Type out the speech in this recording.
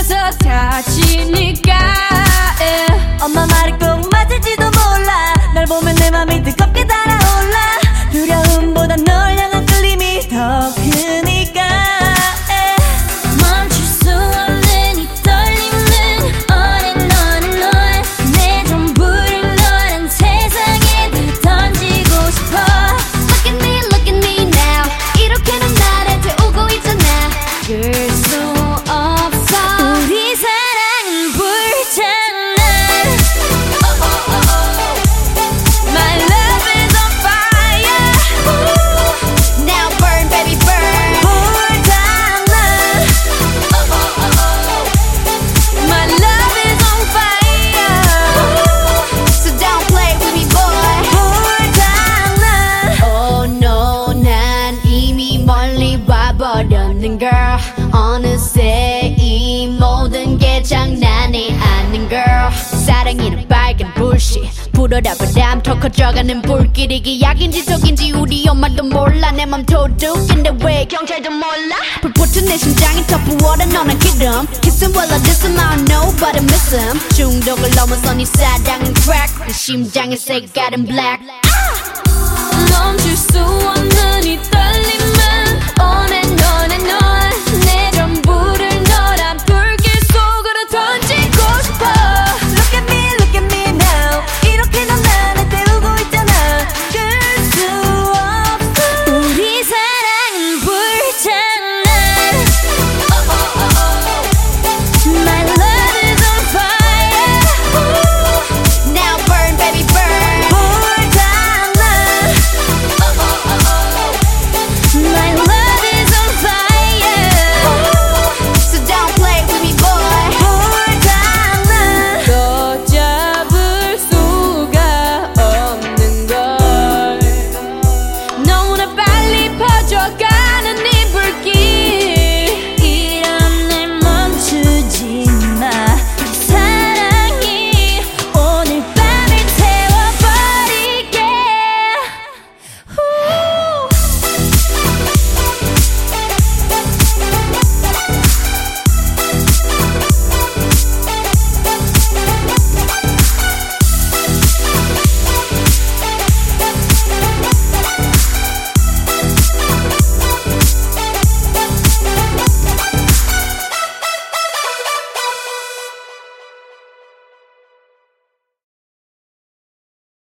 속에서 다치니까 엄마 말이 꼭 맞을지도 몰라. 널 보면 내 맘이 뜨겁게 달아올라. 두려움보다 널 향한 끌림이 더 크니까 멈출 수 없는 이 떨림은 on and on and on. 내 전부를 너란 세상에 다 던지고 싶어. Look at me now. 이렇게는 나를 태우고 있잖아. 그럴 수 없어. 우리 사랑은 불장난. My love is on fire. Now burn baby burn. 불장난. My love is on fire. So don't play with me boy. 불장난. Oh no 난 이미 멀리 와버렸는 girl. 어느새 이 모든 게 장난이 아닌 girl. 사랑이란 빨간 불씨 불어라 바람 더 커져가는 불길이 기약인지 속인지 우리 엄마도 몰라. 내 맘 도둑인데 왜 경찰도 몰라. 불붙은 내 심장이 더 부어라 너는 기름. Kissing while I diss him I don't know but I miss him. 중독을 넘어선 이 사랑은 crack. 내 심장의 색깔은 black. 멈출 수